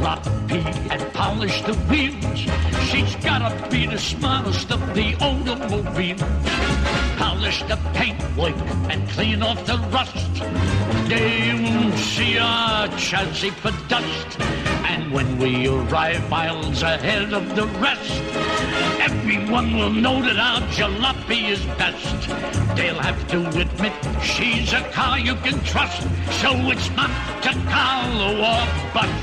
jalopy and polish the wheels. She's gotta be the smartest of the automobiles. Polish the paintwork and clean off the rust. They won't see our chassis for dust. And when we arrive miles ahead of the rest, everyone will know that our jalopy is best. They'll have to admit she's a car you can trust. So it's Monte Carlo or bust.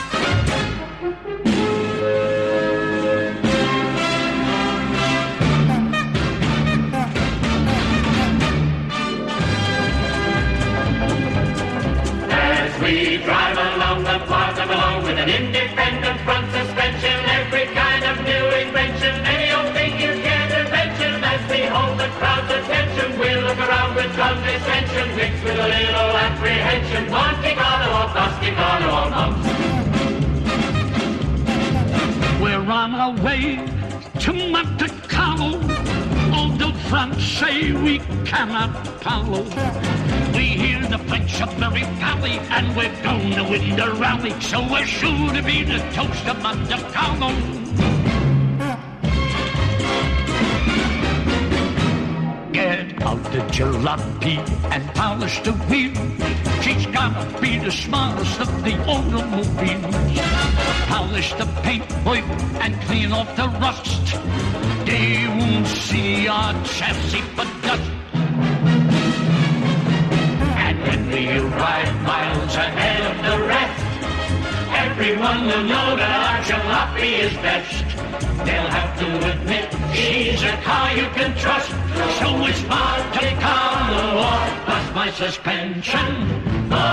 We drive along the plaza below with an independent front suspension, every kind of new invention, any old thing you care to mention. As we hold the crowd's attention, we'll look around with condescension, mixed with a little apprehension. Monte Carlo or Monte Carlo or bumps. We're on our way to Monte Carlo, although France say we cannot follow. We hear the French are very pally, and we're gonna win the rally, so we're sure to be the toast of Monte Carlo. Get out the jalopy and polish the wheels. She's gotta be the smartest of the automobiles. Polish the paintwork and clean off the rust. They won't see our chassis for dust. And when we arrive miles ahead of the rest, everyone will know that our jalopy is best. They'll have to admit she's a car you can trust. So it's Monte Carlo or bust. My suspension